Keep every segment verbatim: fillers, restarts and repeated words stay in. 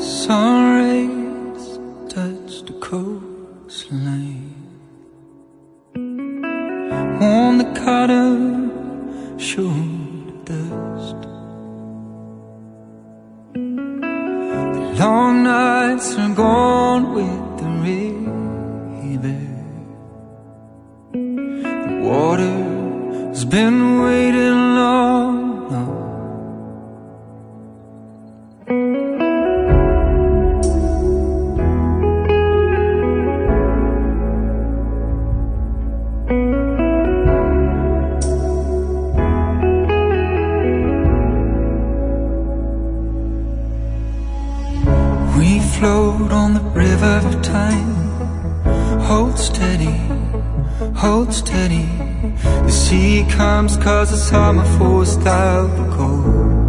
Sun rays touch the coastline, warm the cotton, show the dust. The long nights are gone with the river. The water's been waiting long enough. We float on the river of time. Hold steady, hold steady. The sea comes cause the summer forced out the cold.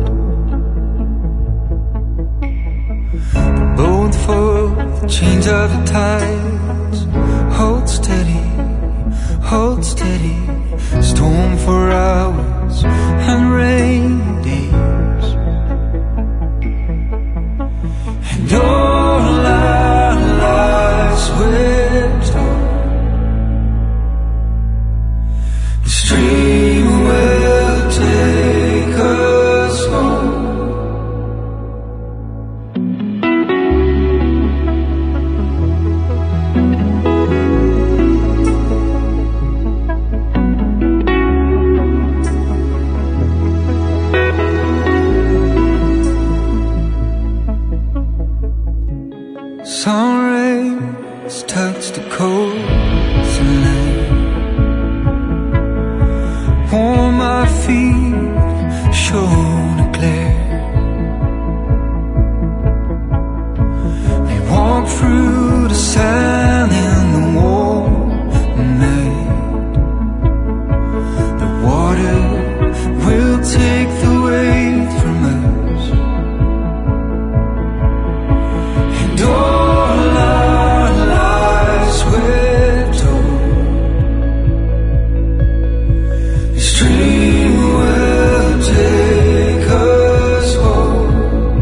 Both for the change of the tides. Hold steady, hold steady. Storm for hours and rain days. And all our lives we're told the stream will take us home. Sun rays touch the coastline, warm my feet, show the glare. We walk through the sand in the warm night. The water will take the weight from us. And all our lives we're told the stream will take us home.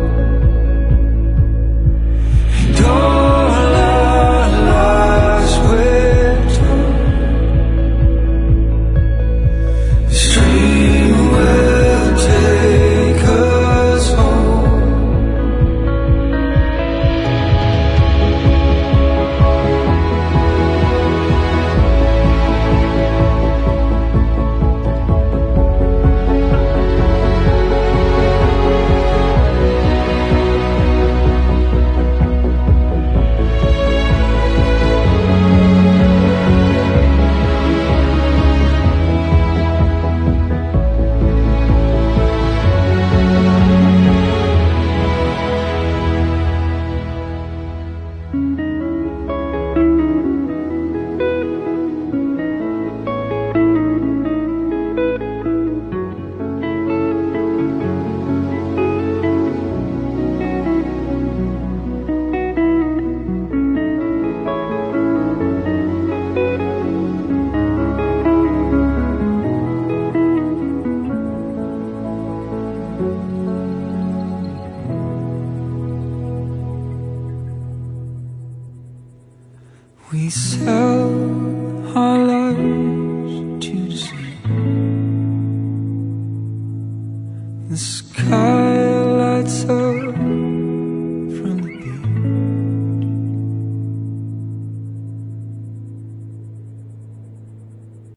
And all our lives we're told the stream will take us home. We sell our lives to the sea. The sky lights up.